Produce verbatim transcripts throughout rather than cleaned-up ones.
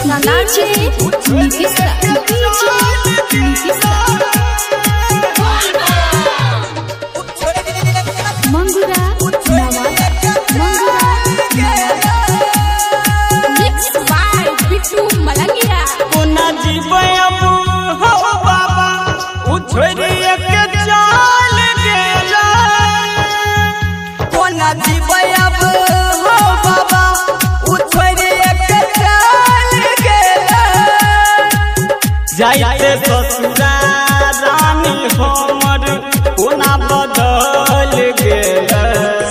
DJ Nikista DJ Nikista Mangura Nawada Mangura mix by Bittu Malangiya कोना जीवे अब हो बाबा उछरिया के चल गेला कोना जीवे अब हो बाबा उछरिया के चल गेला जाइते ससुरा रानी हमर कोना बदल गेला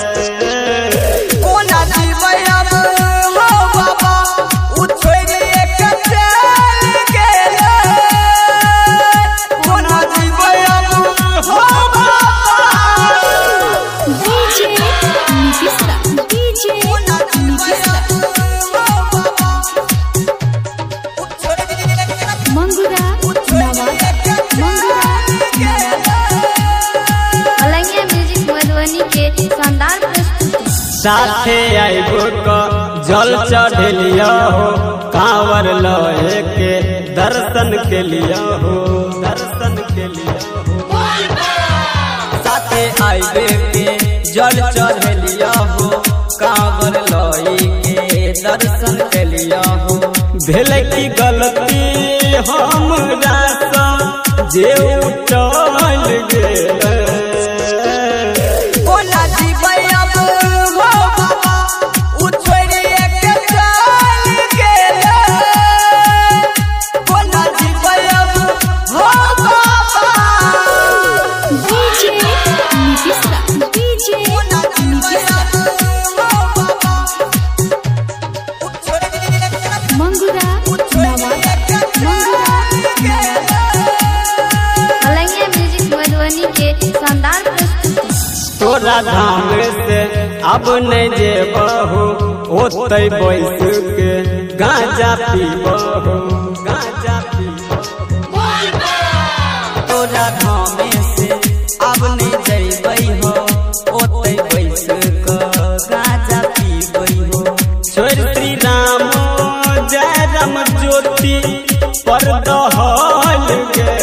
कोना जीवे अब हो बाबा उछरिया के चल गेला कोना जीवे अब हो बाबा DJ Nikista DJ Nikista Mangura Nawada Mangura Malangiya music Madhubani के शानदार प्रस्तुति साथे आइबो क जल चढ़लिया हो कांवर लए के दर्शन के लिया हो दर्शन के लिया हो साथे आइबे के जल चढ़लिया हो कांवर लए के दर्शन के लिया हो भेल की गलती हमरा सा जे उठल गेल कोना जीवे अब हो बाबा उछरिया के चल गेला कोना जीवे अब हो बाबा DJ Nikista DJ Nikista Mangura Nawada Mangura Malangiya music Madhubani के शानदार प्रस्तुति तोरा धाम से अब नहीं जेबहु ओतै बैस के गांजा पीबहु गांजा पीबहु तोरा धाम से अब नहीं जेबहु ओतै बैस के गांजा पीबहु छोड़ श्री राम जय राम ज्योति पर दहल गे